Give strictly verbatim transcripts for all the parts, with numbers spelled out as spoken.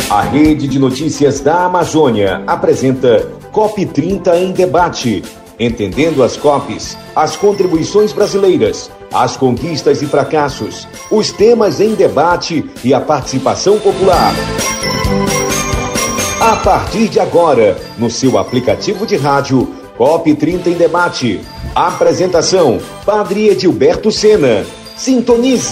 A Rede de Notícias da Amazônia apresenta COP trinta em debate, entendendo as C O Ps, as contribuições brasileiras, as conquistas e fracassos, os temas em debate e a participação popular. A partir de agora, no seu aplicativo de rádio, COP trinta em debate. Apresentação, Padre Edilberto Sena. Sintonize.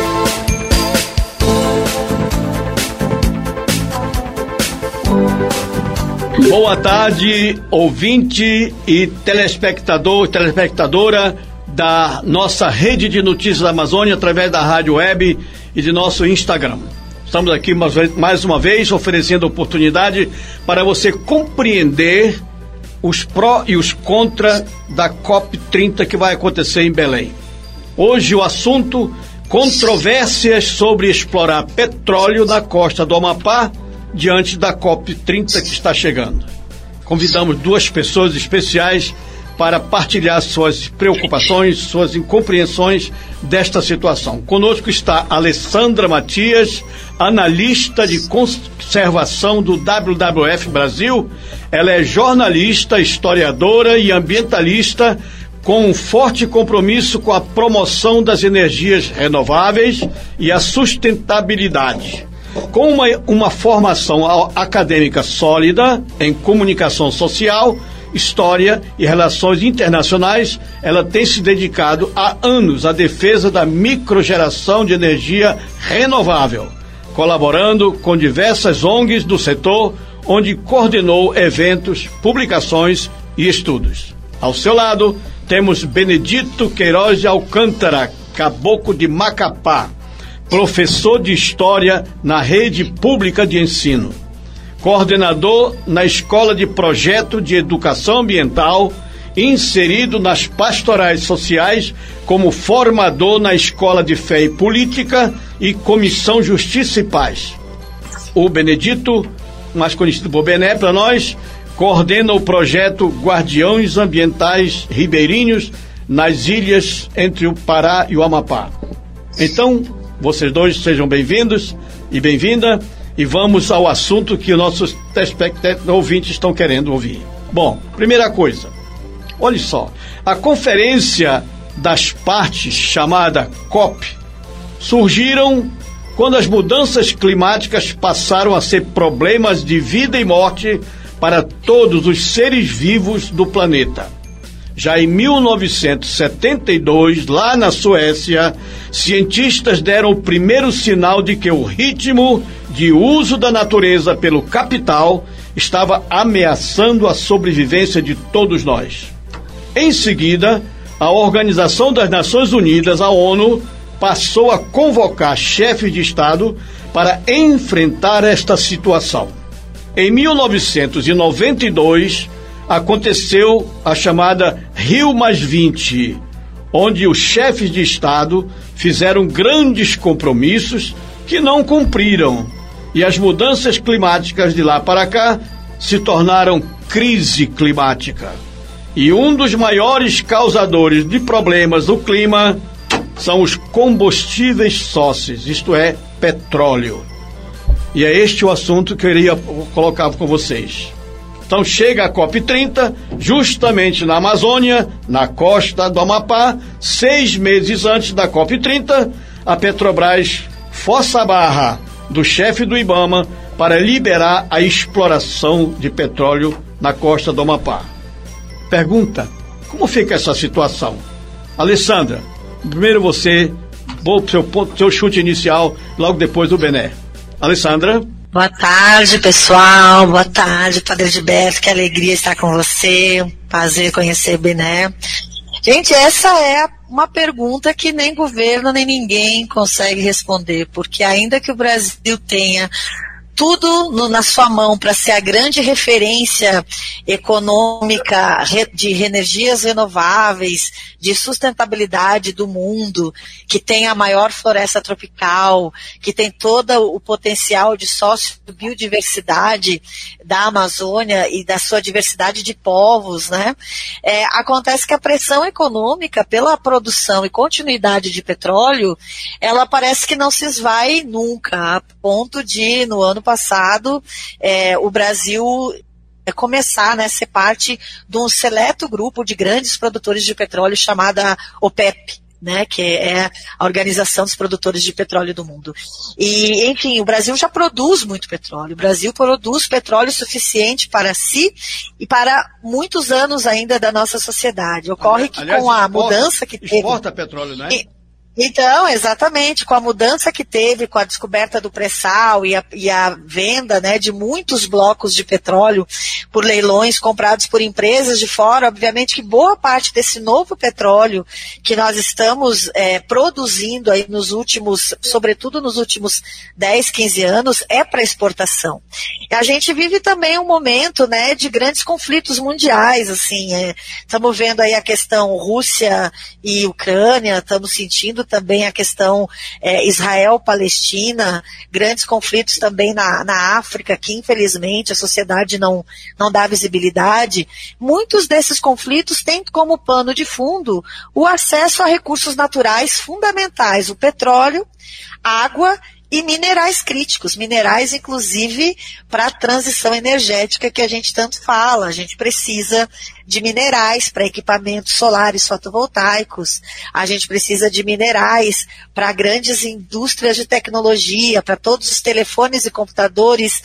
Boa tarde, ouvinte e telespectador, telespectadora da nossa Rede de Notícias da Amazônia através da Rádio Web e de nosso Instagram. Estamos aqui mais, mais uma vez oferecendo oportunidade para você compreender os pró e os contra da COP trinta que vai acontecer em Belém. Hoje o assunto: controvérsias sobre explorar petróleo na costa do Amapá diante da COP trinta que está chegando. Convidamos duas pessoas especiais para partilhar suas preocupações, suas incompreensões desta situação. Conosco está Alessandra Matias, analista de conservação do W W F Brasil. Ela é jornalista, historiadora e ambientalista com um forte compromisso com a promoção das energias renováveis e a sustentabilidade. Com uma, uma formação acadêmica sólida em comunicação social, história e relações internacionais, ela tem se dedicado há anos à defesa da microgeração de energia renovável, colaborando com diversas O N Gs do setor, onde coordenou eventos, publicações e estudos. Ao seu lado, temos Benedito Queiroz de Alcântara, caboclo de Macapá, professor de História na rede pública de ensino, coordenador na Escola de Projeto de Educação Ambiental, inserido nas pastorais sociais como formador na Escola de Fé e Política e Comissão Justiça e Paz. O Benedito, mais conhecido por Bené para nós, coordena o projeto Guardiões Ambientais Ribeirinhos nas ilhas entre o Pará e o Amapá. Então, vocês dois sejam bem-vindos e bem-vinda, e vamos ao assunto que os nossos ouvintes estão querendo ouvir. Bom, primeira coisa, olha só, a conferência das partes, chamada COP, surgiram quando as mudanças climáticas passaram a ser problemas de vida e morte para todos os seres vivos do planeta. Já em mil novecentos e setenta e dois, lá na Suécia, cientistas deram o primeiro sinal de que o ritmo de uso da natureza pelo capital estava ameaçando a sobrevivência de todos nós. Em seguida, a Organização das Nações Unidas, a ONU, passou a convocar chefes de Estado para enfrentar esta situação. Em mil novecentos e noventa e dois, aconteceu a chamada Rio mais vinte, onde os chefes de Estado fizeram grandes compromissos que não cumpriram, e as mudanças climáticas de lá para cá se tornaram crise climática. E um dos maiores causadores de problemas do clima são os combustíveis fósseis, isto é, petróleo. E é este o assunto que eu iria colocar com vocês. Então chega a COP trinta, justamente na Amazônia, na costa do Amapá, seis meses antes da COP trinta, a Petrobras força a barra do chefe do IBAMA para liberar a exploração de petróleo na costa do Amapá. Pergunta, como fica essa situação? Alessandra, primeiro você, vou pro seu, ponto, seu chute inicial, logo depois do Bené. Alessandra? Boa tarde, pessoal. Boa tarde, Padre Edilberto. Que alegria estar com você. Prazer conhecer o Bené. Gente, essa é uma pergunta que nem governo, nem ninguém consegue responder, porque ainda que o Brasil tenha tudo no, na sua mão para ser a grande referência econômica de energias renováveis, de sustentabilidade do mundo, que tem a maior floresta tropical, que tem todo o potencial de sociobiodiversidade da Amazônia e da sua diversidade de povos, né? É, acontece que a pressão econômica pela produção e continuidade de petróleo, ela parece que não se esvai nunca, a ponto de, no ano passado, passado, é, o Brasil começar, né, ser parte de um seleto grupo de grandes produtores de petróleo chamada OPEP, né, que é a Organização dos Produtores de Petróleo do Mundo. E, enfim, o Brasil já produz muito petróleo. O Brasil produz petróleo suficiente para si e para muitos anos ainda da nossa sociedade. Ocorre que Aliás, com a exporta, mudança que teve... Exporta petróleo, né? E, Então, exatamente, com a mudança que teve, com a descoberta do pré-sal e a, e a venda, né, de muitos blocos de petróleo por leilões comprados por empresas de fora, obviamente que boa parte desse novo petróleo que nós estamos é, produzindo aí nos últimos, sobretudo nos últimos dez, quinze anos, é para exportação. E a gente vive também um momento, né, de grandes conflitos mundiais, assim, é, estamos vendo aí a questão Rússia e Ucrânia, estamos sentindo também a questão é, Israel-Palestina, grandes conflitos também na, na África, que infelizmente a sociedade não, não dá visibilidade. Muitos desses conflitos têm como pano de fundo o acesso a recursos naturais fundamentais, o petróleo, água e minerais críticos, minerais inclusive para a transição energética que a gente tanto fala. A gente precisa de minerais para equipamentos solares fotovoltaicos, a gente precisa de minerais para grandes indústrias de tecnologia, para todos os telefones e computadores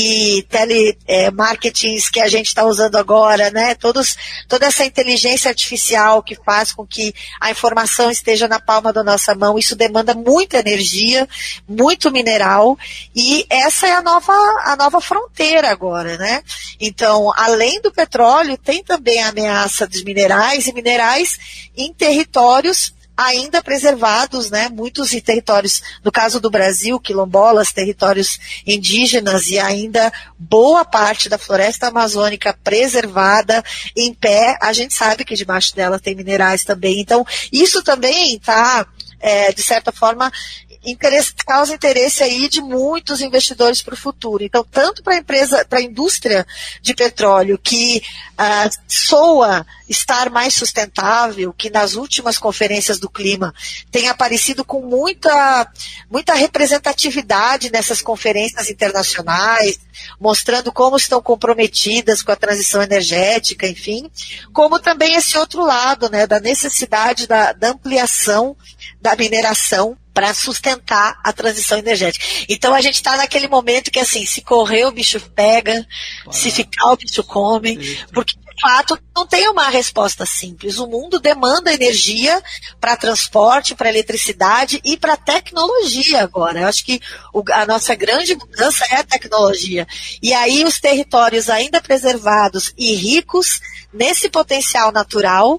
e telemarketings que a gente está usando agora, né? Todos, toda essa inteligência artificial que faz com que a informação esteja na palma da nossa mão, isso demanda muita energia, muito mineral, e essa é a nova, a nova fronteira agora, né? Então, além do petróleo, tem também a ameaça dos minerais, e minerais em territórios ainda preservados, né, muitos territórios, no caso do Brasil, quilombolas, territórios indígenas e ainda boa parte da floresta amazônica preservada, em pé. A gente sabe que debaixo dela tem minerais também, então isso também está, é, de certa forma, Interesse, causa interesse aí de muitos investidores para o futuro. Então, tanto para a empresa, para a indústria de petróleo, que uh, soa estar mais sustentável, que nas últimas conferências do clima tem aparecido com muita, muita representatividade nessas conferências internacionais, mostrando como estão comprometidas com a transição energética, enfim, como também esse outro lado, né, da necessidade da, da ampliação da mineração para sustentar a transição energética. Então a gente está naquele momento que, assim, se correr o bicho pega, ah, se ficar o bicho come, isso. Porque de fato não tem uma resposta simples. O mundo demanda energia para transporte, para eletricidade e para tecnologia agora. Eu acho que o, a nossa grande mudança é a tecnologia. E aí os territórios ainda preservados e ricos nesse potencial natural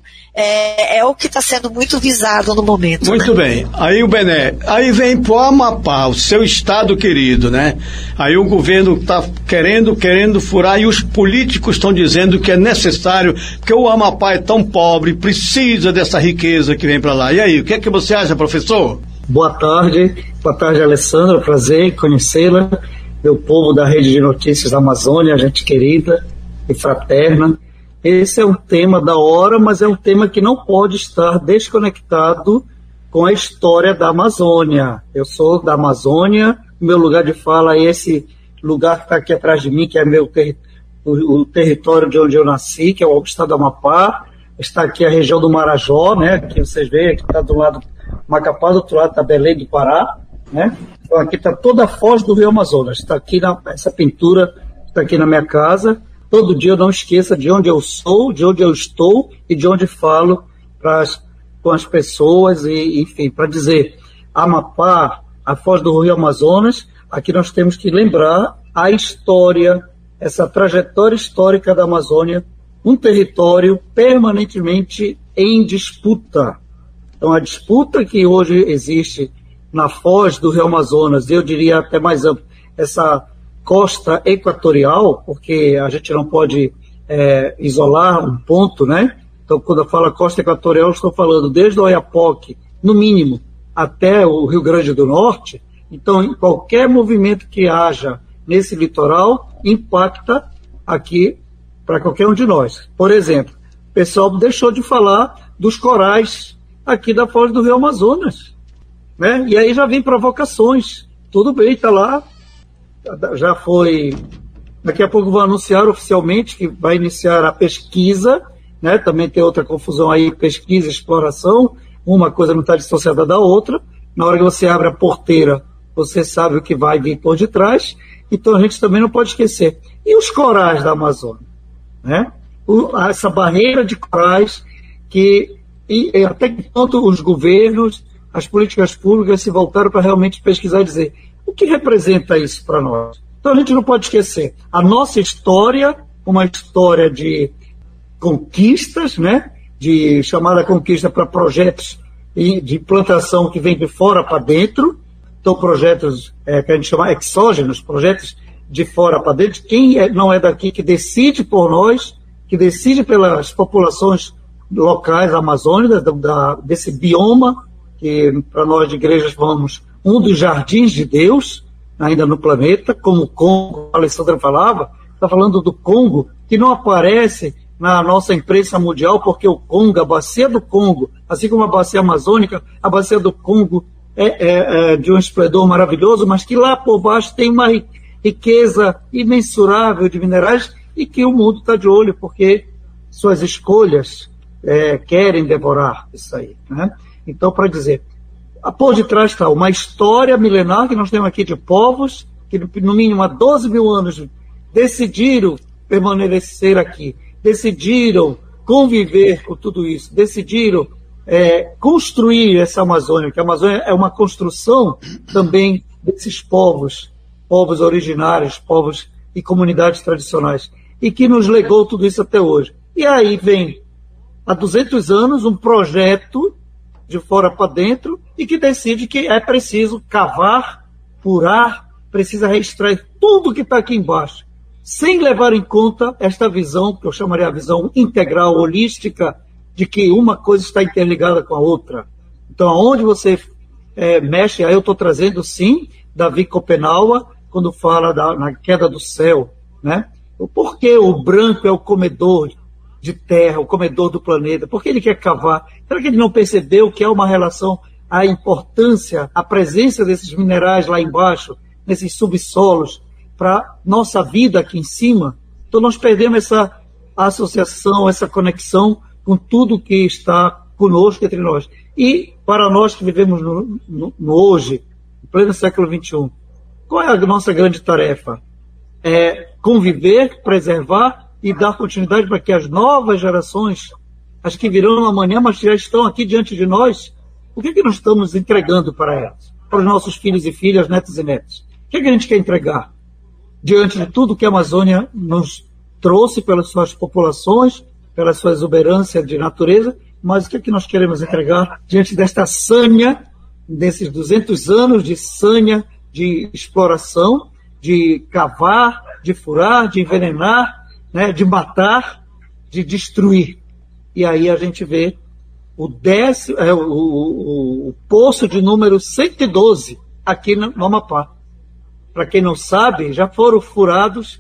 é, é o que está sendo muito visado no momento. Muito, né? Bem. Aí o Bené, aí vem pro Amapá, o seu estado querido, né? Aí o governo está querendo, querendo furar e os políticos estão dizendo que é necessário, porque o Amapá é tão pobre, precisa dessa riqueza que vem para lá. E aí, o que é que você acha, professor? Boa tarde, boa tarde, Alessandra, prazer em conhecê-la, meu povo da Rede de Notícias da Amazônia, gente querida e fraterna. Esse é um tema da hora, mas é um tema que não pode estar desconectado com a história da Amazônia. Eu sou da Amazônia, meu lugar de fala é esse lugar que está aqui atrás de mim, que é meu ter, o, o território de onde eu nasci, que é o estado do Amapá. Está aqui a região do Marajó, né, que vocês veem, aqui está do lado do Macapá, do outro lado está Belém do Pará, né? Então aqui está toda a foz do Rio Amazonas. Está aqui na, essa pintura está aqui na minha casa. Todo dia eu não esqueça de onde eu sou, de onde eu estou e de onde falo pras, com as pessoas, e, enfim, para dizer Amapá, a foz do Rio Amazonas, aqui nós temos que lembrar a história, essa trajetória histórica da Amazônia, um território permanentemente em disputa. Então a disputa que hoje existe na foz do Rio Amazonas, eu diria até mais amplo, essa costa equatorial, porque a gente não pode é, isolar um ponto, né? Então, quando eu falo costa equatorial, eu estou falando desde o Oiapoque, no mínimo, até o Rio Grande do Norte. Então, em qualquer movimento que haja nesse litoral, impacta aqui para qualquer um de nós. Por exemplo, o pessoal deixou de falar dos corais aqui da foz do Rio Amazonas, né? E aí já vem provocações. Tudo bem, está lá. já foi... Daqui a pouco vão anunciar oficialmente que vai iniciar a pesquisa, né? Também tem outra confusão aí, pesquisa e exploração, uma coisa não está dissociada da outra. Na hora que você abre a porteira, você sabe o que vai vir por detrás, então a gente também não pode esquecer. E os corais da Amazônia, né? O, essa barreira de corais que, e, e até que ponto os governos, as políticas públicas se voltaram para realmente pesquisar e dizer o que representa isso para nós. Então a gente não pode esquecer a nossa história, uma história de conquistas, né? De chamada conquista para projetos de plantação que vem de fora para dentro, então projetos é, que a gente chama exógenos, projetos de fora para dentro, quem é, não é daqui que decide por nós, que decide pelas populações locais amazônicas, da, da, desse bioma, que para nós de igrejas vamos, um dos jardins de Deus, ainda no planeta, como o Congo, a Alessandra falava, está falando do Congo, que não aparece na nossa imprensa mundial, porque o Congo, a bacia do Congo, assim como a bacia amazônica, a bacia do Congo é, é, é de um esplendor maravilhoso, mas que lá por baixo tem uma riqueza imensurável de minerais e que o mundo está de olho, porque suas escolhas é, querem devorar isso aí, né? Então, para dizer, por detrás está uma história milenar que nós temos aqui de povos que, no mínimo há doze mil anos, decidiram permanecer aqui, decidiram conviver com tudo isso, decidiram é, construir essa Amazônia, que a Amazônia é uma construção também desses povos, povos originários, povos e comunidades tradicionais, e que nos legou tudo isso até hoje. E aí vem, há duzentos anos, um projeto de fora para dentro e que decide que é preciso cavar, furar, precisa reextrair tudo que está aqui embaixo, sem levar em conta esta visão, que eu chamaria a visão integral, holística, de que uma coisa está interligada com a outra. Então, aonde você é, mexe, aí eu estou trazendo, sim, Davi Copenhague, quando fala da, na queda do céu, né? Por que o branco é o comedor de terra, o comedor do planeta? Por que ele quer cavar? Será que ele não percebeu que há uma relação, a importância, a presença desses minerais lá embaixo, nesses subsolos, para nossa vida aqui em cima? Então nós perdemos essa associação, essa conexão com tudo que está conosco, entre nós. E para nós que vivemos no, no, no hoje, em pleno século vinte e um, qual é a nossa grande tarefa? É conviver, preservar e dar continuidade para que as novas gerações, as que virão amanhã, mas já estão aqui diante de nós, o que é que nós estamos entregando para elas? Para os nossos filhos e filhas, netos e netos? O que é que a gente quer entregar? Diante de tudo que a Amazônia nos trouxe pelas suas populações, pela sua exuberância de natureza, mas o que é que nós queremos entregar diante desta sanha, desses duzentos anos de sanha, de exploração, de cavar, de furar, de envenenar, né, de matar, de destruir. E aí a gente vê o, décimo, é, o, o, o poço de número cento e doze aqui no, no Amapá. Para quem não sabe, já foram furados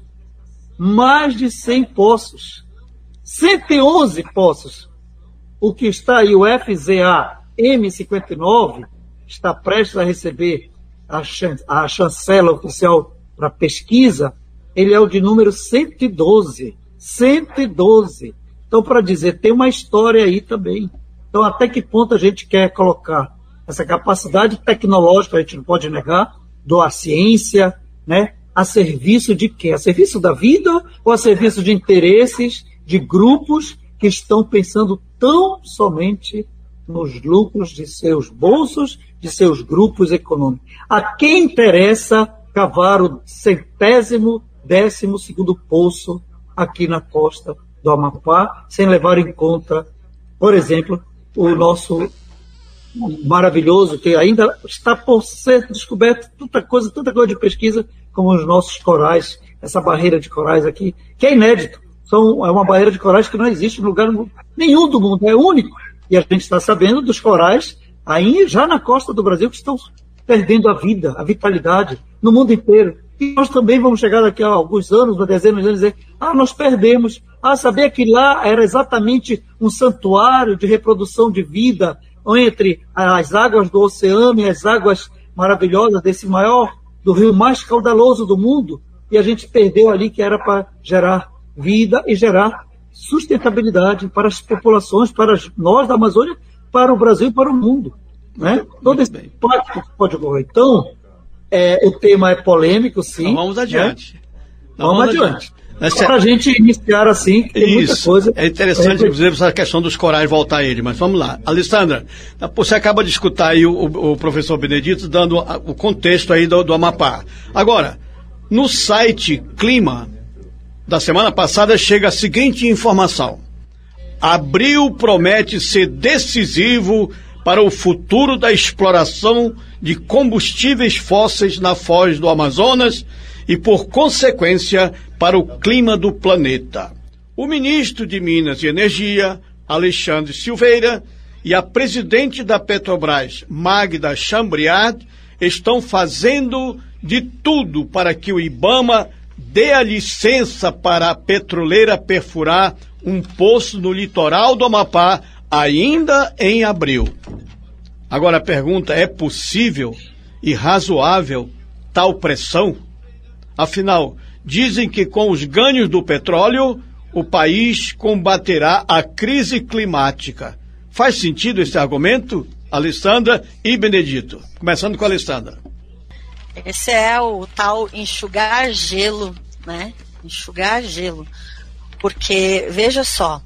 mais de cem poços. cento e onze poços. O que está aí, o F Z A M cinquenta e nove, está prestes a receber a, chan a chancela oficial para pesquisa, ele é o de número cento e doze. cento e doze. Então, para dizer, tem uma história aí também. Então, até que ponto a gente quer colocar essa capacidade tecnológica, a gente não pode negar, da ciência, né, a serviço de quê? A serviço da vida ou a serviço de interesses, de grupos que estão pensando tão somente nos lucros de seus bolsos, de seus grupos econômicos? A quem interessa cavar o centésimo, décimo segundo poço aqui na costa do Amapá, sem levar em conta, por exemplo, o nosso maravilhoso, que ainda está por ser descoberto, tanta coisa, tanta coisa de pesquisa, como os nossos corais, essa barreira de corais aqui, que é inédito. São, é uma barreira de corais que não existe em lugar nenhum do mundo, é único. E a gente está sabendo dos corais aí já na costa do Brasil que estão perdendo a vida, a vitalidade, no mundo inteiro. E nós também vamos chegar daqui a alguns anos, uma dezena de anos, e dizer, ah, nós perdemos. Ah, sabia que lá era exatamente um santuário de reprodução de vida entre as águas do oceano e as águas maravilhosas desse maior do rio mais caudaloso do mundo, e a gente perdeu ali que era para gerar vida e gerar sustentabilidade para as populações, para nós da Amazônia, para o Brasil e para o mundo. Né? Todo esse impacto que pode ocorrer. Então, é, o tema é polêmico, sim. Então vamos adiante. Né? Então vamos, vamos adiante. adiante. Para a gente iniciar assim, tem Isso. muita coisa. É interessante, inclusive, essa questão dos corais voltar a ele, mas vamos lá. Alessandra, você acaba de escutar aí o, o, o professor Benedito dando a, o contexto aí do, do Amapá. Agora, no site Clima da semana passada chega a seguinte informação: abril promete ser decisivo para o futuro da exploração de combustíveis fósseis na foz do Amazonas e, por consequência, para o clima do planeta. O ministro de Minas e Energia, Alexandre Silveira, e a presidente da Petrobras, Magda Chambriard, estão fazendo de tudo para que o IBAMA dê a licença para a petroleira perfurar um poço no litoral do Amapá ainda em abril. Agora a pergunta: é possível e razoável tal pressão? Afinal, dizem que com os ganhos do petróleo, o país combaterá a crise climática. Faz sentido esse argumento, Alessandra e Benedito? Começando com a Alessandra. Esse é o tal enxugar gelo, né? Enxugar gelo. Porque, veja só,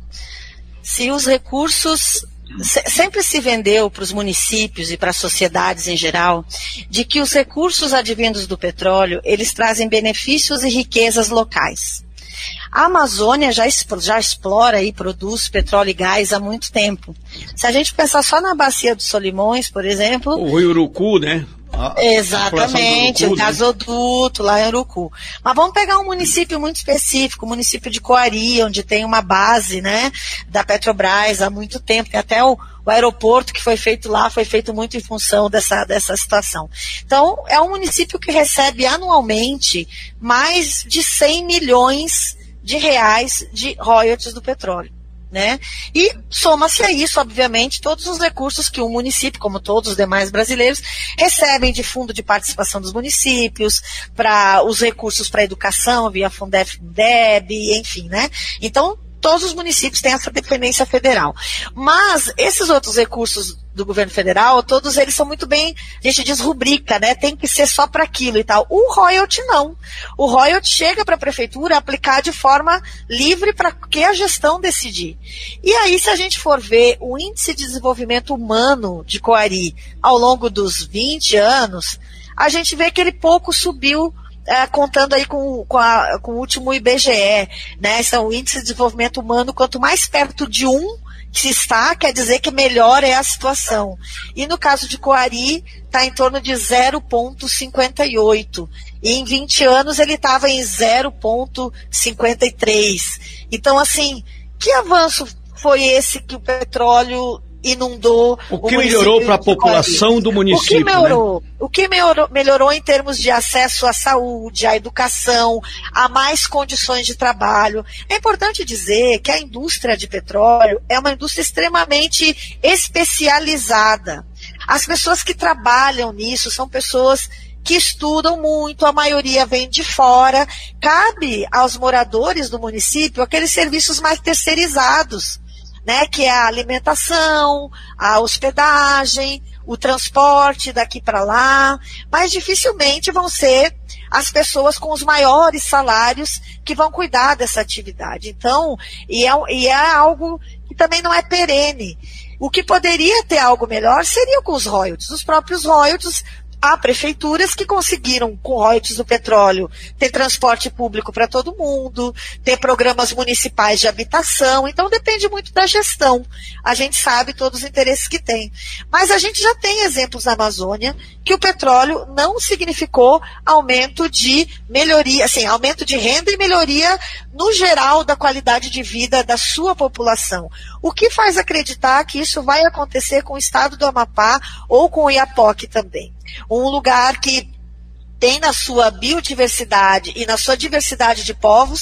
se os recursos... Sempre se vendeu para os municípios e para as sociedades em geral de que os recursos advindos do petróleo, eles trazem benefícios e riquezas locais. A Amazônia já, já explora e produz petróleo e gás há muito tempo. Se a gente pensar só na bacia dos Solimões, por exemplo... O Rio Urucu, né? A, Exatamente, a Urucu, o gasoduto lá em Urucu. Mas vamos pegar um município muito específico, o município de Coari, onde tem uma base, né, da Petrobras há muito tempo. Tem até o, o aeroporto que foi feito lá, foi feito muito em função dessa, dessa situação. Então, é um município que recebe anualmente mais de cem milhões de reais de royalties do petróleo. Né? E soma-se a isso, obviamente, todos os recursos que um município, como todos os demais brasileiros, recebem de fundo de participação dos municípios, para os recursos para a educação, via Fundef, Fundeb, enfim, né? Então, todos os municípios têm essa dependência federal. Mas esses outros recursos do governo federal, todos eles são muito bem, a gente diz rubrica, né? Tem que ser só para aquilo e tal. O royalty não. O royalty chega para a prefeitura aplicar de forma livre para que a gestão decidir. E aí, se a gente for ver o índice de desenvolvimento humano de Coari ao longo dos vinte anos, a gente vê que ele pouco subiu. É, contando aí com, com, a, com o último I B G E, né? Esse é o índice de desenvolvimento humano, quanto mais perto de um que se está, quer dizer que melhor é a situação. E no caso de Coari, está em torno de zero vírgula cinquenta e oito. E em vinte anos ele estava em zero vírgula cinquenta e três. Então, assim, que avanço foi esse que o petróleo inundou o que o melhorou para a população do município? O que melhorou? Né? O que melhorou, melhorou em termos de acesso à saúde, à educação, a mais condições de trabalho. É importante dizer que a indústria de petróleo é uma indústria extremamente especializada. As pessoas que trabalham nisso são pessoas que estudam muito, a maioria vem de fora. Cabe aos moradores do município aqueles serviços mais terceirizados, né, que é a alimentação, a hospedagem, o transporte daqui para lá, mas dificilmente vão ser as pessoas com os maiores salários que vão cuidar dessa atividade. Então, e é, e é algo que também não é perene. O que poderia ter algo melhor seria com os royalties. Os próprios royalties, há prefeituras que conseguiram, com royalties do petróleo, ter transporte público para todo mundo, ter programas municipais de habitação, então depende muito da gestão. A gente sabe todos os interesses que tem. Mas a gente já tem exemplos na Amazônia que o petróleo não significou aumento de melhoria, assim, aumento de renda e melhoria no geral da qualidade de vida da sua população. O que faz acreditar que isso vai acontecer com o estado do Amapá ou com o Iapoque também? Um lugar que tem na sua biodiversidade e na sua diversidade de povos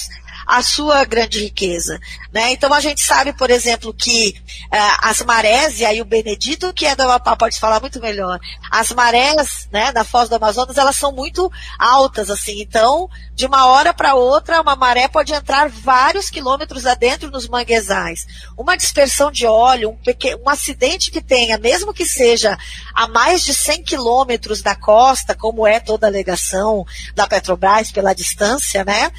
a sua grande riqueza, né? Então a gente sabe, por exemplo, que uh, as marés, e aí o Benedito, que é do Amapá, pode falar muito melhor, as marés, né, da Foz do Amazonas, elas são muito altas, assim, então, de uma hora para outra, uma maré pode entrar vários quilômetros adentro nos manguezais. Uma dispersão de óleo, um, pequeno, um acidente que tenha, mesmo que seja a mais de cem quilômetros da costa, como é toda a alegação da Petrobras pela distância, né?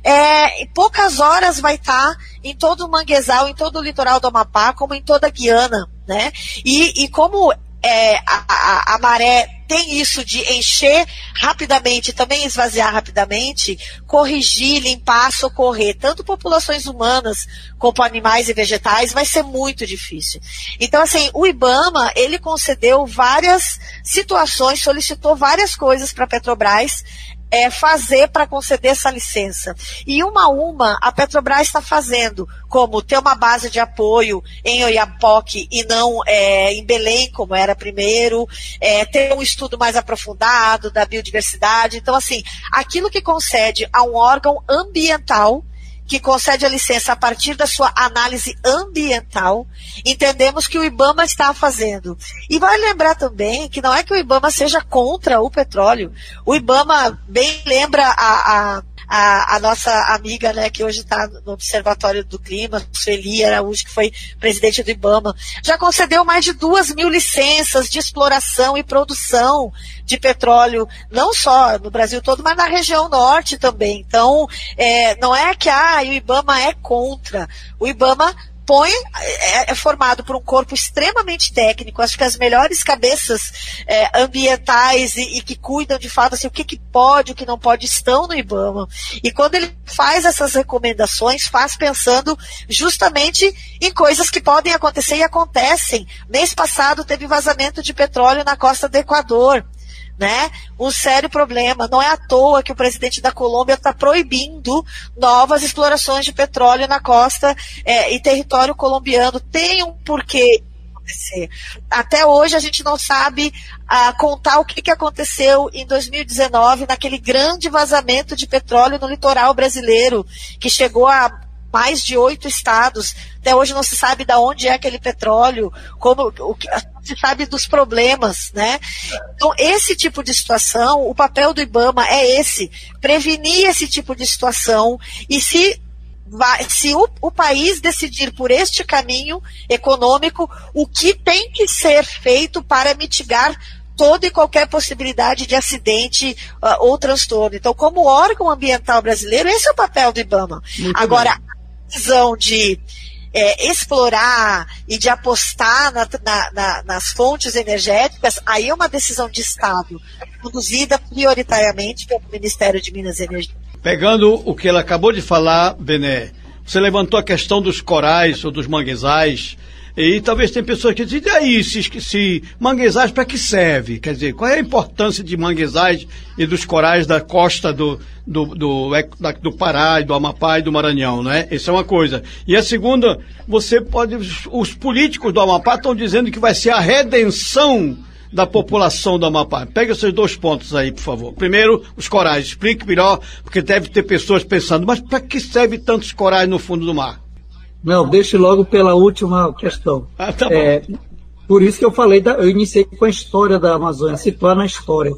É, em poucas horas vai estar em todo o manguezal, em todo o litoral do Amapá, como em toda a Guiana, né? E, e como é, a, a, a maré tem isso de encher rapidamente, também esvaziar rapidamente, corrigir, limpar, socorrer, tanto populações humanas como animais e vegetais, vai ser muito difícil. Então, assim, o IBAMA, ele concedeu várias situações, solicitou várias coisas para a Petrobras, É, fazer para conceder essa licença. E uma a uma, a Petrobras está fazendo, como ter uma base de apoio em Oiapoque e não é, em Belém, como era primeiro, é, ter um estudo mais aprofundado da biodiversidade. Então, assim, aquilo que concede a um órgão ambiental, que concede a licença a partir da sua análise ambiental, entendemos que o IBAMA está fazendo. E vale lembrar também que não é que o IBAMA seja contra o petróleo. O IBAMA bem lembra a, a, a, a nossa amiga, né, que hoje está no Observatório do Clima, Sueli Araújo, que foi presidente do IBAMA, já concedeu mais de duas mil licenças de exploração e produção de petróleo, não só no Brasil todo, mas na região norte também. Então, é, não é que ah, o IBAMA é contra. O IBAMA põe, é, é formado por um corpo extremamente técnico, acho que as melhores cabeças é, ambientais e, e que cuidam de fato assim, o que, que pode, o que não pode, estão no IBAMA. E quando ele faz essas recomendações, faz pensando justamente em coisas que podem acontecer e acontecem. Mês passado teve vazamento de petróleo na costa do Equador, né? Um sério problema. Não é à toa que o presidente da Colômbia está proibindo novas explorações de petróleo na costa é, e território colombiano. Tem um porquê acontecer. Até hoje a gente não sabe ah, contar o que, que aconteceu em dois mil e dezenove naquele grande vazamento de petróleo no litoral brasileiro, que chegou a mais de oito estados. Até hoje não se sabe de onde é aquele petróleo, como o que se sabe dos problemas, né? Então, esse tipo de situação, o papel do IBAMA é esse, prevenir esse tipo de situação, e se vai, se o, o país decidir por este caminho econômico, o que tem que ser feito para mitigar toda e qualquer possibilidade de acidente uh, ou transtorno. Então, como órgão ambiental brasileiro, esse é o papel do IBAMA. Muito Agora, bem. A decisão de é, explorar e de apostar na, na, na, nas fontes energéticas, aí é uma decisão de Estado, conduzida prioritariamente pelo Ministério de Minas e Energia. Pegando o que ela acabou de falar, Bené, você levantou a questão dos corais ou dos manguezais, e talvez tem pessoas que dizem, e aí, se, se manguezais para que serve? Quer dizer, qual é a importância de manguezais e dos corais da costa do, do, do, do, do Pará, do Amapá e do Maranhão, né? Essa é uma coisa. E a segunda, você pode, os políticos do Amapá estão dizendo que vai ser a redenção da população do Amapá. Pega esses dois pontos aí, por favor. Primeiro, os corais. Explique melhor, porque deve ter pessoas pensando, mas para que serve tantos corais no fundo do mar? Não, deixe logo pela última questão. Ah, tá é, por isso que eu falei, da, eu iniciei com a história da Amazônia, situar na história.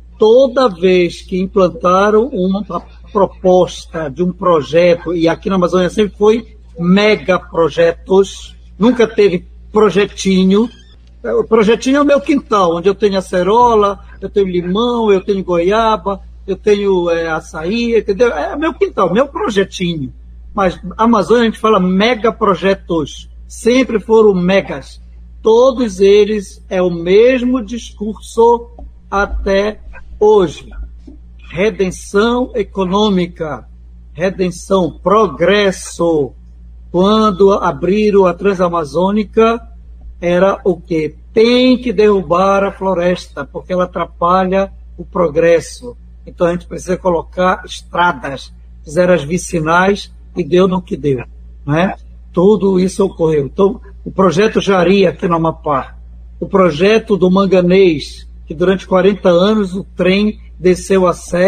Toda vez que implantaram uma proposta de um projeto, e aqui na Amazônia sempre foi mega projetos, nunca teve projetinho. O projetinho é o meu quintal, onde eu tenho acerola, eu tenho limão, eu tenho goiaba, eu tenho é, açaí, entendeu? É meu quintal, meu projetinho. Mas a Amazônia a gente fala megaprojetos, sempre foram megas. Todos eles é o mesmo discurso até hoje. Redenção econômica, redenção, progresso. Quando abriram a Transamazônica, era o quê? Tem que derrubar a floresta, porque ela atrapalha o progresso. Então a gente precisa colocar estradas, fizeram as vicinais, e deu no que deu, né? Tudo isso ocorreu. Então, o projeto Jari aqui no Amapá, o projeto do manganês, que durante quarenta anos o trem desceu a serra,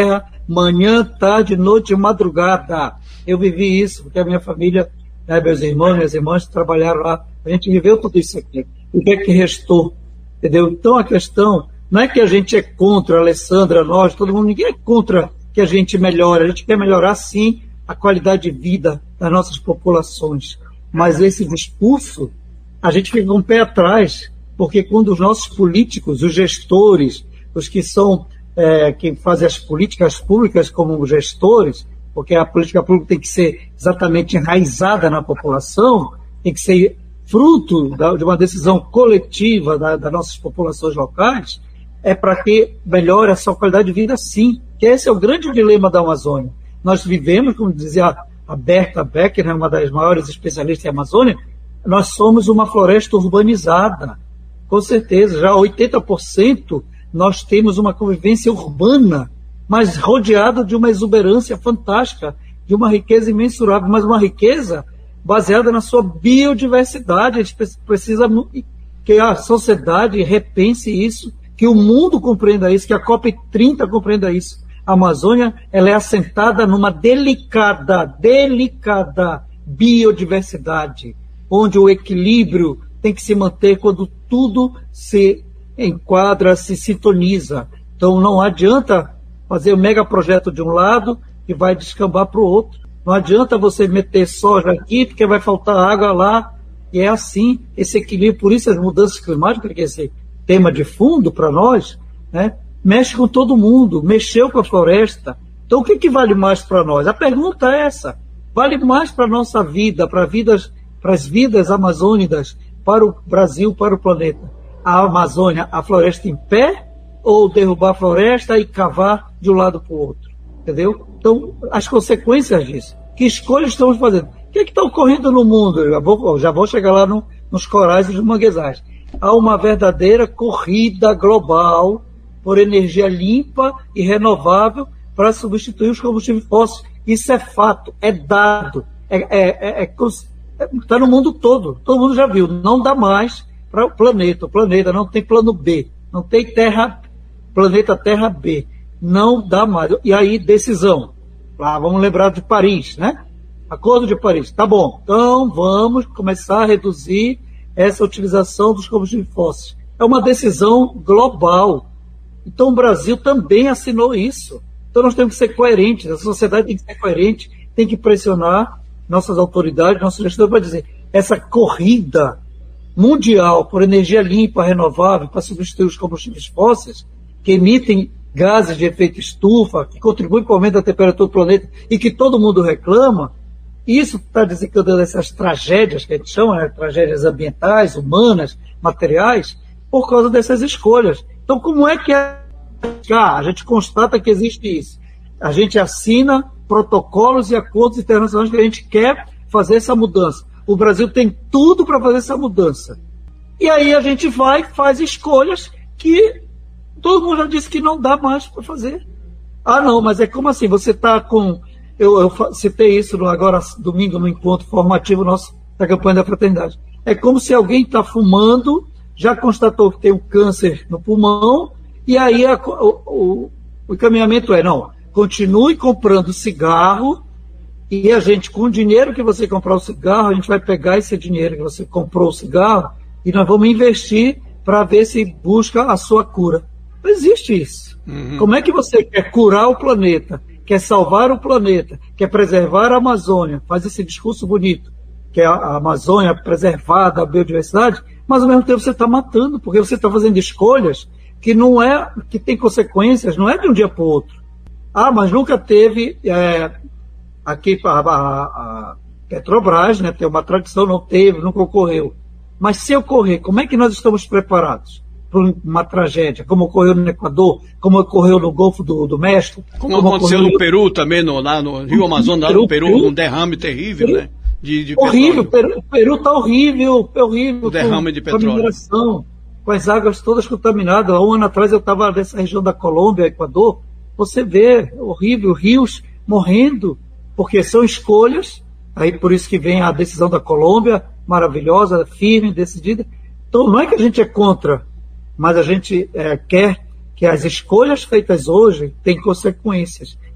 manhã, tarde, noite e madrugada. Eu vivi isso, porque a minha família, né, meus irmãos, minhas irmãs trabalharam lá, a gente viveu tudo isso aqui. O que é que restou? Entendeu? Então a questão não é que a gente é contra, a Alessandra, nós, todo mundo, ninguém é contra que a gente melhore, a gente quer melhorar sim a qualidade de vida das nossas populações. Mas esse discurso, a gente fica com o pé atrás, porque quando os nossos políticos, os gestores, os que são, é, quem fazem as políticas públicas como gestores, porque a política pública tem que ser exatamente enraizada na população, tem que ser fruto da, de uma decisão coletiva da, das nossas populações locais, é para que melhore a sua qualidade de vida, sim. Que esse é o grande dilema da Amazônia. Nós vivemos, como dizia a Berta Becker, uma das maiores especialistas em Amazônia, nós somos uma floresta urbanizada. Com certeza, já oitenta por cento nós temos uma convivência urbana, mas rodeada de uma exuberância fantástica, de uma riqueza imensurável, mas uma riqueza baseada na sua biodiversidade. A gente precisa que a sociedade repense isso, que o mundo compreenda isso, que a COP trinta compreenda isso. A Amazônia, ela é assentada numa delicada, delicada biodiversidade, onde o equilíbrio tem que se manter quando tudo se enquadra, se sintoniza. Então não adianta fazer um megaprojeto de um lado e vai descambar para o outro. Não adianta você meter soja aqui, porque vai faltar água lá. E é assim, esse equilíbrio. Por isso as mudanças climáticas, que esse tema de fundo para nós, né, mexe com todo mundo, mexeu com a floresta. Então o que, que vale mais para nós? A pergunta é essa. Vale mais para a nossa vida, para vidas, para as vidas amazônicas, para o Brasil, para o planeta? A Amazônia, a floresta em pé, ou derrubar a floresta e cavar de um lado para o outro? Entendeu? Então, as consequências disso. Que escolhas estamos fazendo? O que é que está ocorrendo no mundo? Eu já vou, já vou chegar lá no, nos corais e nos manguezais. Há uma verdadeira corrida global por energia limpa e renovável para substituir os combustíveis fósseis. Isso é fato, é dado, é, é, é, é, está no mundo todo. Todo mundo já viu. Não dá mais para o planeta. O planeta não tem plano B, não tem terra, planeta Terra B. Não dá mais. E aí, decisão. Lá, vamos lembrar de Paris, né? Acordo de Paris. Tá bom. Então, vamos começar a reduzir essa utilização dos combustíveis fósseis. É uma decisão global. Então, o Brasil também assinou isso. Então, nós temos que ser coerentes. A sociedade tem que ser coerente, tem que pressionar nossas autoridades, nossos gestores, para dizer, essa corrida mundial por energia limpa, renovável, para substituir os combustíveis fósseis, que emitem gases de efeito estufa, que contribuem para o aumento da temperatura do planeta e que todo mundo reclama, isso está desencadeando essas tragédias, que a gente chama, né, tragédias ambientais, humanas, materiais, por causa dessas escolhas. Então, como é que é? Ah, a gente constata que existe isso. A gente assina protocolos e acordos internacionais que a gente quer fazer essa mudança. O Brasil tem tudo para fazer essa mudança. E aí a gente vai, faz escolhas que todo mundo já disse que não dá mais para fazer. Ah, não, mas é como assim? Você está com... Eu, eu citei isso no, agora, domingo, no encontro formativo nosso da campanha da fraternidade. É como se alguém está fumando, já constatou que tem um câncer no pulmão, e aí a, o, o, o encaminhamento é, não, continue comprando cigarro, e a gente, com o dinheiro que você comprar o cigarro, a gente vai pegar esse dinheiro que você comprou o cigarro, e nós vamos investir para ver se busca a sua cura. Não existe isso. Uhum. Como é que você quer curar o planeta, quer salvar o planeta, quer preservar a Amazônia, faz esse discurso bonito, que é a Amazônia preservada, a biodiversidade, mas ao mesmo tempo você está matando, porque você está fazendo escolhas que não é, que tem consequências, não é de um dia para o outro. Ah, mas nunca teve, é, aqui a, a, a Petrobras, né, tem uma tradição, não teve, nunca ocorreu. Mas se ocorrer, como é que nós estamos preparados para uma tragédia, como ocorreu no Equador, como ocorreu no Golfo do, do México? Como, como aconteceu ocorreu... no Peru também, no, lá no Rio Amazonas, lá no Peru, Peru, um derrame terrível, Peru, né? De, de horrível, Peru, o Peru está horrível, horrível. O derrame com, de petróleo. Com a mineração, com as águas todas contaminadas. Há um ano atrás eu estava nessa região da Colômbia, Equador, você vê, horrível, rios morrendo, porque são escolhas, aí por isso que vem a decisão da Colômbia, maravilhosa, firme, decidida. Então não é que a gente é contra, mas a gente é, quer que as escolhas feitas hoje tenham consequências.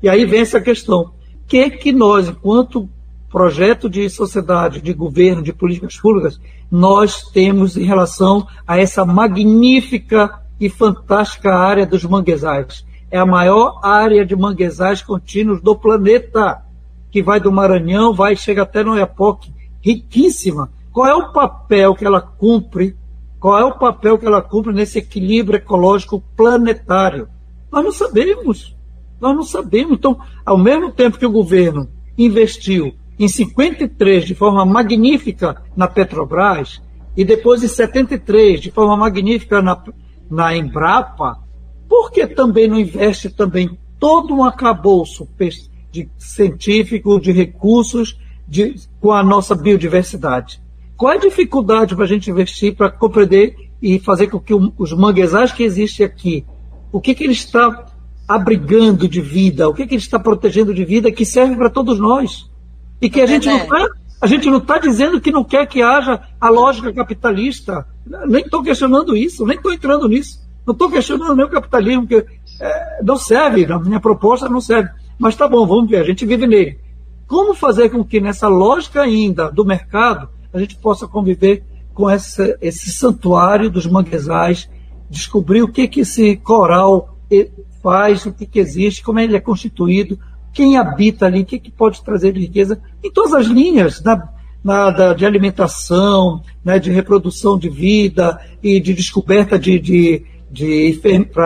E aí vem essa questão. O que que nós, enquanto projeto de sociedade, de governo, de políticas públicas, nós temos em relação a essa magnífica e fantástica área dos manguezais? É a maior área de manguezais contínuos do planeta, que vai do Maranhão, vai chega até no Oiapoque, riquíssima. Qual é o papel que ela cumpre? Qual é o papel que ela cumpre nesse equilíbrio ecológico planetário? Nós não sabemos. Nós não sabemos. Então, ao mesmo tempo que o governo investiu em cinquenta e três de forma magnífica na Petrobras e depois em setenta e três de forma magnífica na, na Embrapa, por que também não investe também todo um arcabouço de científico, de recursos de, com a nossa biodiversidade? Qual é a dificuldade para a gente investir para compreender e fazer com que o, os manguezais que existem aqui, o que, que ele está abrigando de vida, o que, que ele está protegendo de vida que serve para todos nós? E que a gente não está a gente não está dizendo que não quer que haja a lógica capitalista. Nem estou questionando isso, nem estou entrando nisso. Não estou questionando nem o capitalismo, que é, não serve, na minha proposta não serve. Mas tá bom, vamos ver, a gente vive nele. Como fazer com que nessa lógica ainda do mercado a gente possa conviver com essa, esse santuário dos manguezais, descobrir o que, que esse coral faz, o que, que existe, como ele é constituído, quem habita ali, o que, que pode trazer de riqueza em todas as linhas, na, na, da, de alimentação, né, de reprodução de vida e de descoberta de, de, de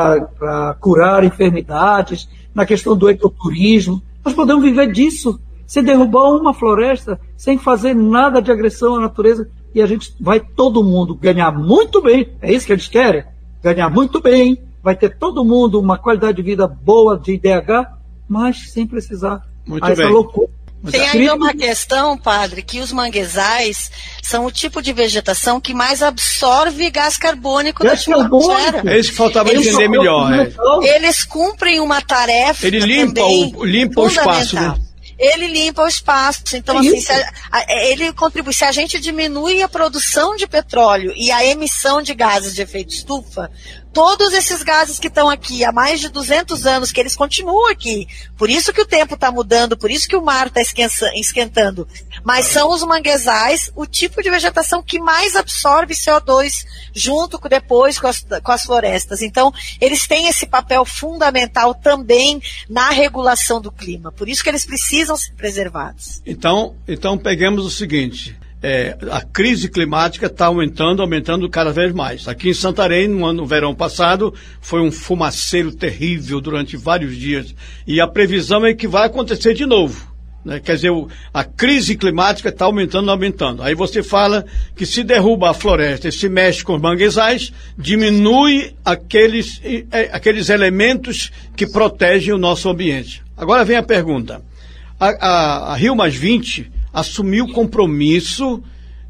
para curar enfermidades, na questão do ecoturismo. Nós podemos viver disso, sem derrubar uma floresta, sem fazer nada de agressão à natureza, e a gente vai todo mundo ganhar muito bem, é isso que eles querem, ganhar muito bem, vai ter todo mundo uma qualidade de vida boa de I D H, mas sem precisar muito essa bem. loucura. Tem ainda uma questão, padre, que os manguezais são o tipo de vegetação que mais absorve gás carbônico da atmosfera. É isso que faltava eles, entender melhor. É. Eles cumprem uma tarefa. Ele limpa o, limpa o espaço, né? Ele limpa o espaço. Então, é assim, se a, a, ele contribui. Se a gente diminui a produção de petróleo e a emissão de gases de efeito estufa, todos esses gases que estão aqui há mais de duzentos anos, que eles continuam aqui. Por isso que o tempo está mudando, por isso que o mar está esquentando. Mas são os manguezais o tipo de vegetação que mais absorve C O dois junto com, depois com as, com as florestas. Então, eles têm esse papel fundamental também na regulação do clima. Por isso que eles precisam ser preservados. Então, então pegamos o seguinte... É, a crise climática está aumentando, aumentando cada vez mais. Aqui em Santarém, no, ano, no verão passado, foi um fumaceiro terrível durante vários dias. E a previsão é que vai acontecer de novo. Né? Quer dizer, o, a crise climática está aumentando, aumentando. Aí você fala que se derruba a floresta e se mexe com os manguezais, diminui aqueles, é, aqueles elementos que protegem o nosso ambiente. Agora vem a pergunta. A, a, a Rio Mais vinte assumiu o compromisso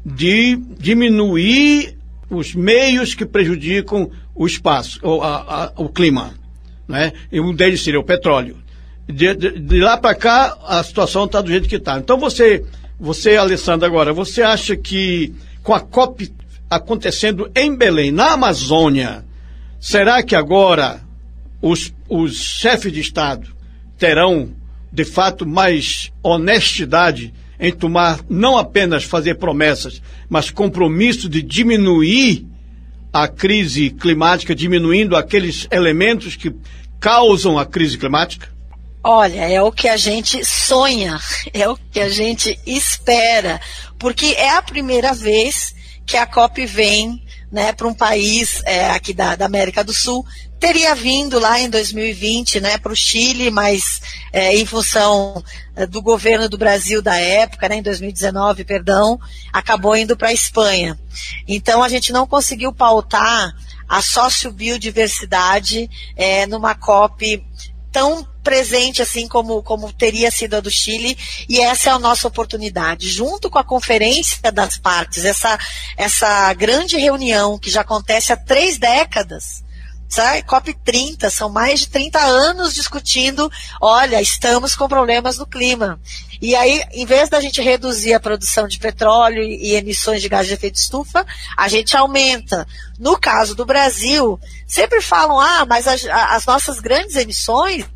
de diminuir os meios que prejudicam o espaço, o, a, a, o clima, né? E um deles seria o petróleo. De, de, de lá para cá, a situação está do jeito que está. Então você, você, Alessandra, agora, você acha que com a COP acontecendo em Belém, na Amazônia, será que agora os, os chefes de Estado terão, de fato, mais honestidade em tomar, não apenas fazer promessas, mas compromisso de diminuir a crise climática, diminuindo aqueles elementos que causam a crise climática? Olha, é o que a gente sonha, é o que a gente espera, porque é a primeira vez que a COP vem, né, para um país é, aqui da, da América do Sul. Teria vindo lá em dois mil e vinte, né, para o Chile, mas é, em função é, do governo do Brasil da época, né, em dois mil e dezenove, perdão, acabou indo para a Espanha. Então a gente não conseguiu pautar a sociobiodiversidade é, numa COP tão presente assim como, como teria sido a do Chile, e essa é a nossa oportunidade, junto com a Conferência das Partes, essa, essa grande reunião que já acontece há três décadas, sabe? COP trinta, são mais de trinta anos discutindo, olha, estamos com problemas no clima. E aí, em vez da gente reduzir a produção de petróleo e, e emissões de gás de efeito estufa, a gente aumenta. No caso do Brasil, sempre falam, ah, mas as, as nossas grandes emissões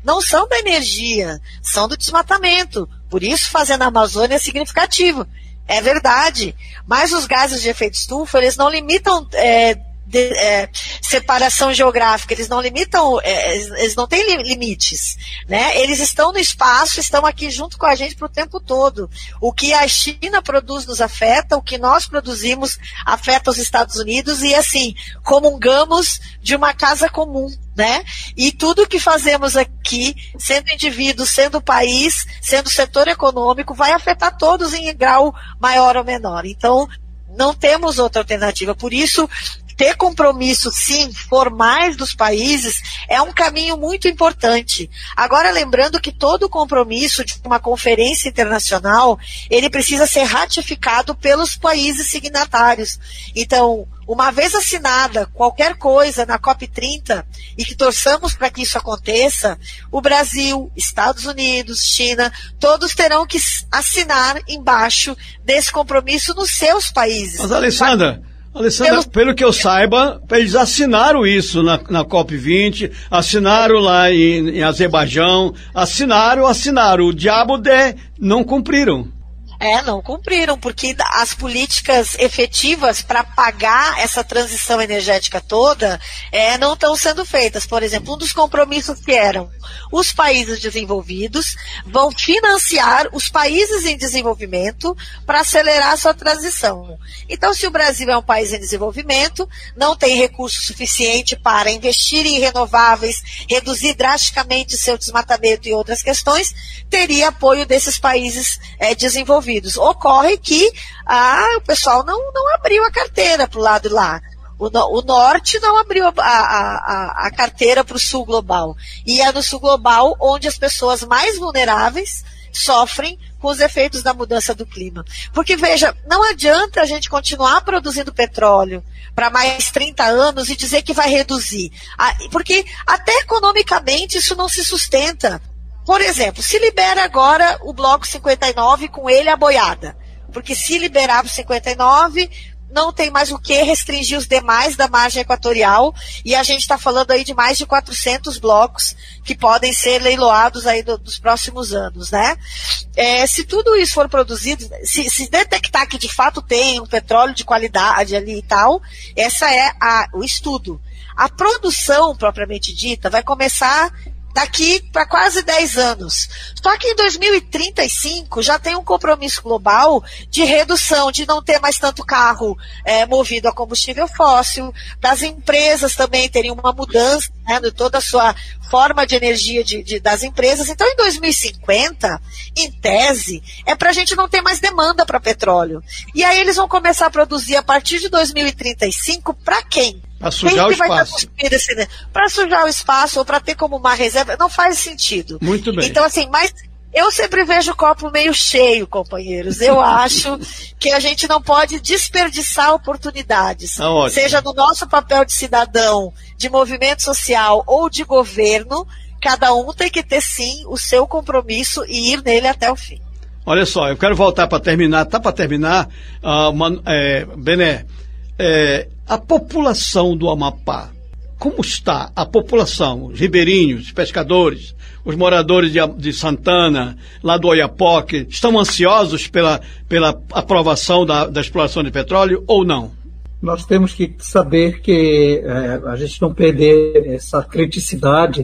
não são da energia, são do desmatamento. Por isso, fazer na Amazônia é significativo. É verdade. Mas os gases de efeito estufa, eles não limitam é, de, é, separação geográfica, eles não limitam, é, eles não têm limites, né? Eles estão no espaço, estão aqui junto com a gente para o tempo todo. O que a China produz nos afeta, o que nós produzimos afeta os Estados Unidos e, assim, comungamos de uma casa comum, né? E tudo que fazemos aqui, sendo indivíduo, sendo país, sendo setor econômico, vai afetar todos em grau maior ou menor. Então, não temos outra alternativa. Por isso, ter compromissos, sim, formais dos países é um caminho muito importante. Agora, lembrando que todo compromisso de uma conferência internacional, ele precisa ser ratificado pelos países signatários. Então, uma vez assinada qualquer coisa na COP trinta, e que torçamos para que isso aconteça, o Brasil, Estados Unidos, China, todos terão que assinar embaixo desse compromisso nos seus países. Mas, Alessandra... Alessandra, pelo... pelo que eu saiba, eles assinaram isso na, na COP vinte, assinaram lá em, em Azerbaijão, assinaram, assinaram. O diabo de não cumpriram. É, não cumpriram, porque as políticas efetivas para pagar essa transição energética toda é, não estão sendo feitas. Por exemplo, um dos compromissos que eram os países desenvolvidos vão financiar os países em desenvolvimento para acelerar a sua transição. Então, se o Brasil é um país em desenvolvimento, não tem recurso suficiente para investir em renováveis, reduzir drasticamente seu desmatamento e outras questões, teria apoio desses países é, desenvolvidos. Ocorre que ah, o pessoal não, não abriu a carteira para o lado lá. O, no, o norte não abriu a, a, a, a carteira para o sul global. E é no sul global onde as pessoas mais vulneráveis sofrem com os efeitos da mudança do clima. Porque, veja, não adianta a gente continuar produzindo petróleo para mais trinta anos e dizer que vai reduzir. Porque até economicamente isso não se sustenta. Por exemplo, se libera agora o bloco cinquenta e nove com ele a boiada, porque se liberar o cinquenta e nove, não tem mais o que restringir os demais da margem equatorial, e a gente está falando aí de mais de quatrocentos blocos que podem ser leiloados aí do, dos próximos anos, né? É, se tudo isso for produzido, se, se detectar que de fato tem um petróleo de qualidade ali e tal, essa é a, o estudo. A produção, propriamente dita, vai começar daqui para quase dez anos. Só que em dois mil e trinta e cinco já tem um compromisso global de redução, de não ter mais tanto carro é, movido a combustível fóssil, das empresas também teriam uma mudança, né, de toda a sua forma de energia de, de, das empresas. Então, em dois mil e cinquenta, em tese, é para a gente não ter mais demanda para petróleo. E aí eles vão começar a produzir a partir de dois mil e trinta e cinco para quem? Para sujar o espaço. Para sujar o espaço ou para ter como uma reserva, não faz sentido. Muito bem. Então, assim, mas eu sempre vejo o copo meio cheio, companheiros. Eu acho que a gente não pode desperdiçar oportunidades. Ah, seja no nosso papel de cidadão, de movimento social ou de governo, cada um tem que ter, sim, o seu compromisso e ir nele até o fim. Olha só, eu quero voltar para terminar, tá para terminar, uh, uma, é, Bené, é, a população do Amapá, como está a população, os ribeirinhos, os pescadores, os moradores de, de Santana, lá do Oiapoque, estão ansiosos pela, pela aprovação da, da exploração de petróleo ou não? Nós temos que saber que é, a gente não perder essa criticidade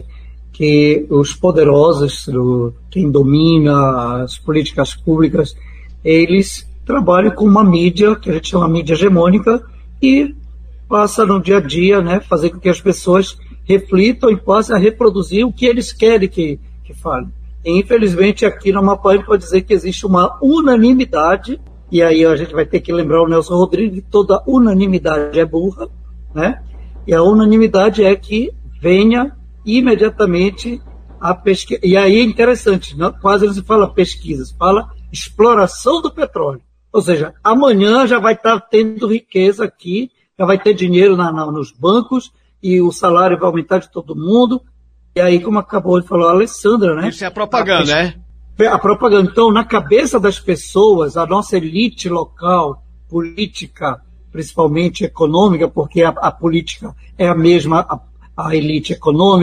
que os poderosos, o, quem domina as políticas públicas, eles trabalham com uma mídia, que a gente chama de mídia hegemônica, e passa no dia a dia, né, fazer com que as pessoas reflitam e passem a reproduzir o que eles querem que, que falem. E, infelizmente, aqui no Amapá, a gente pode dizer que existe uma unanimidade, e aí a gente vai ter que lembrar o Nelson Rodrigues que toda unanimidade é burra, né? E a unanimidade é que venha imediatamente a pesquisa. E aí é interessante, não, quase não se fala pesquisas, fala exploração do petróleo. Ou seja, amanhã já vai estar tendo riqueza aqui, já vai ter dinheiro na, na, nos bancos, e o salário vai aumentar de todo mundo. E aí, como acabou de falar a Alessandra, né? Isso é a propaganda, a, né? A propaganda. Então, na cabeça das pessoas, a nossa elite local, política, principalmente econômica, porque a, a política é a mesma, a, a elite econômica,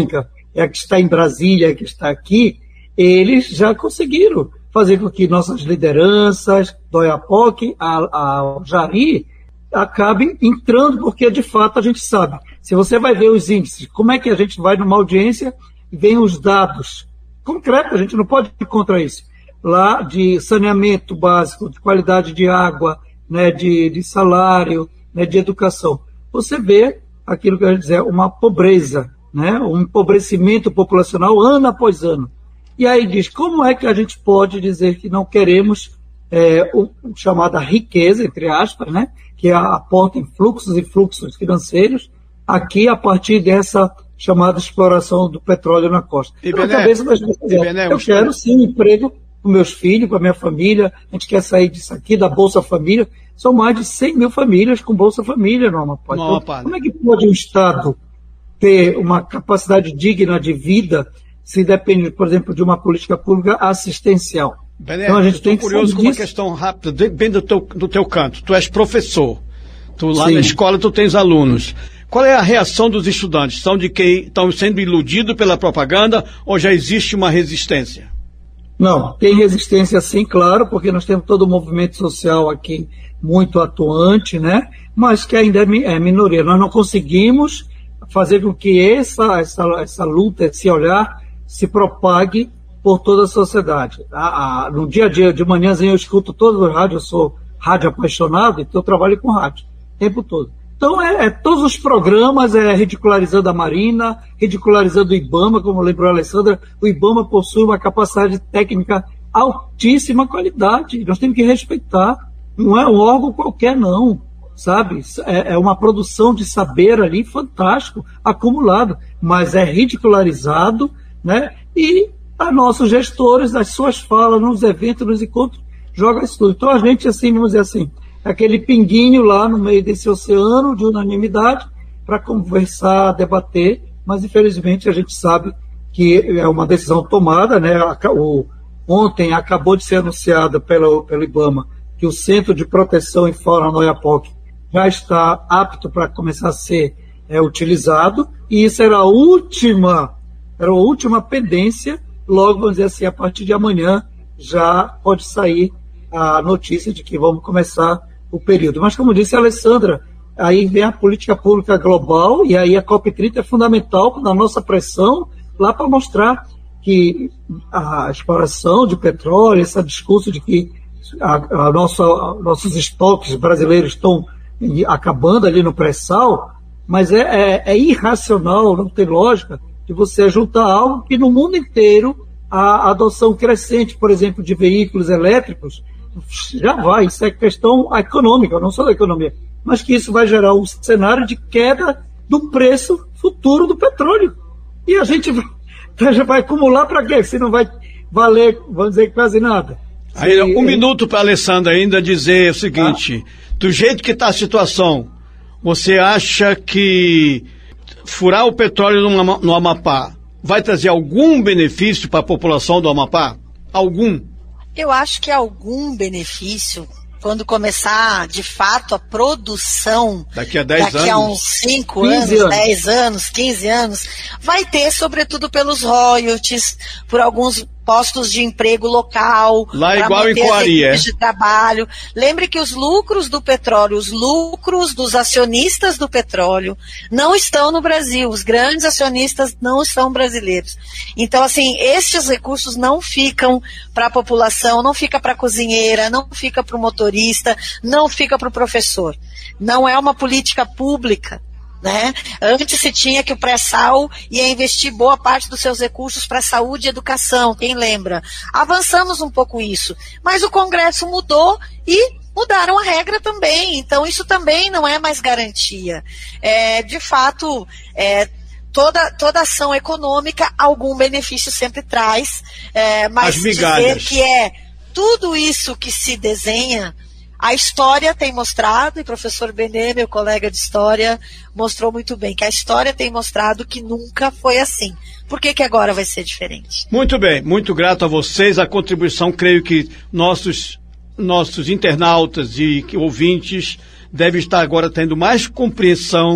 é a que está em Brasília, é a que está aqui, eles já conseguiram fazer com que nossas lideranças, do Oiapoque ao Jari, acabem entrando, porque de fato a gente sabe. Se você vai ver os índices, como é que a gente vai numa audiência e vem os dados concretos, a gente não pode ir contra isso, lá de saneamento básico, de qualidade de água, né, de, de salário, né, de educação. Você vê aquilo que eu ia dizer, uma pobreza, né, um empobrecimento populacional ano após ano. E aí diz, como é que a gente pode dizer que não queremos é, o, o chamada riqueza, entre aspas, né, que aporta em fluxos e fluxos financeiros, aqui a partir dessa chamada exploração do petróleo na costa. E na Bené, cabeça das pessoas, eu quero sim um emprego com meus filhos, com a minha família, a gente quer sair disso aqui, da Bolsa Família. São mais de cem mil famílias com Bolsa Família no Amapá. No então, Amapá. Como é que pode um Estado ter uma capacidade digna de vida se depende, por exemplo, de uma política pública assistencial? Bené, então a gente tem que curioso com uma disso. questão rápida, bem do teu, do teu canto. Tu és professor. Tu, lá Sim. na escola tu tens alunos. Qual é a reação dos estudantes? São de que estão sendo iludidos pela propaganda ou já existe uma resistência? Não, tem resistência sim, claro, porque nós temos todo o movimento social aqui muito atuante, né? Mas que ainda é minoria. Nós não conseguimos fazer com que essa, essa, essa luta, esse olhar, se propague por toda a sociedade. A, a, no dia a dia, de manhãzinha, eu escuto todo o rádio, eu sou rádio apaixonado, então eu trabalho com rádio o tempo todo. Então, é, é todos os programas, é ridicularizando a Marina, ridicularizando o IBAMA, como lembrou a Alessandra, o IBAMA possui uma capacidade técnica altíssima qualidade, nós temos que respeitar, não é um órgão qualquer não, sabe? É, é uma produção de saber ali fantástico, acumulado, mas é ridicularizado, né? E a nossos gestores, as suas falas nos eventos, nos encontros, jogam isso tudo. Então, a gente, assim, vamos dizer assim, aquele pinguinho lá no meio desse oceano de unanimidade para conversar, debater, mas infelizmente a gente sabe que é uma decisão tomada, né? O, ontem acabou de ser anunciada pelo, pelo IBAMA que o Centro de Proteção e Fauna no Oiapoque já está apto para começar a ser é, utilizado, e isso era a última, era a última pendência. Logo, vamos dizer assim, a partir de amanhã já pode sair a notícia de que vamos começar o período. Mas, como disse a Alessandra, aí vem a política pública global, e aí a COP trinta é fundamental na nossa pressão lá para mostrar que a exploração de petróleo, esse discurso de que a, a nossa, nossos estoques brasileiros estão acabando ali no pré-sal, mas é, é, é irracional, não tem lógica de você juntar algo que no mundo inteiro a adoção crescente, por exemplo, de veículos elétricos, já vai, isso é questão econômica, não só da economia, mas que isso vai gerar um cenário de queda do preço futuro do petróleo. E a gente vai, já vai acumular para quê? Se não vai valer, vamos dizer, quase nada. Aí, Se, um é... minuto para a Alessandra ainda dizer o seguinte, ah? do jeito que está a situação, você acha que furar o petróleo no, no Amapá vai trazer algum benefício para a população do Amapá? Algum? Eu acho que algum benefício, quando começar, de fato, a produção, daqui a dez daqui anos, a uns cinco anos, dez anos, quinze anos, vai ter, sobretudo pelos royalties, por alguns postos de emprego local, lá igual em Coari, é. de trabalho. Lembre que os lucros do petróleo, os lucros dos acionistas do petróleo não estão no Brasil, os grandes acionistas não são brasileiros. Então, assim, estes recursos não ficam para a população, não fica para a cozinheira, não fica para o motorista, não fica para o professor. Não é uma política pública. Né? Antes se tinha que o pré-sal ia investir boa parte dos seus recursos para saúde e educação, quem lembra? Avançamos um pouco isso, mas o Congresso mudou e mudaram a regra também, então isso também não é mais garantia. É, de fato, é, toda, toda ação econômica, algum benefício sempre traz, é, mas dizer que é tudo isso que se desenha. A história tem mostrado, e o professor Bené, meu colega de história, mostrou muito bem, que a história tem mostrado que nunca foi assim. Por que que agora vai ser diferente? Muito bem, muito grato a vocês, a contribuição, creio que nossos, nossos internautas e ouvintes devem estar agora tendo mais compreensão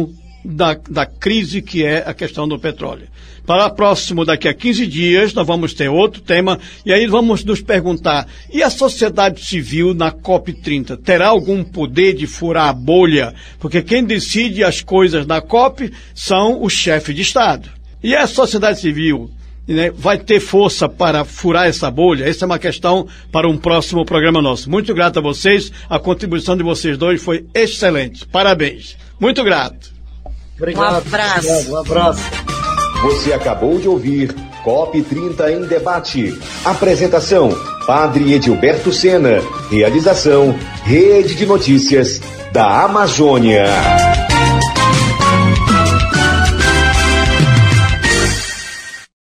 da, da crise que é a questão do petróleo. Para o próximo, daqui a quinze dias, nós vamos ter outro tema, e aí vamos nos perguntar, e a sociedade civil na COP trinta? Terá algum poder de furar a bolha? Porque quem decide as coisas na COP são os chefes de Estado. E a sociedade civil, né, vai ter força para furar essa bolha? Essa é uma questão para um próximo programa nosso. Muito grato a vocês, a contribuição de vocês dois foi excelente. Parabéns. Muito grato. Obrigado. Um abraço. Obrigado, um abraço. Você acabou de ouvir COP trinta em Debate. Apresentação, Padre Edilberto Sena. Realização, Rede de Notícias da Amazônia.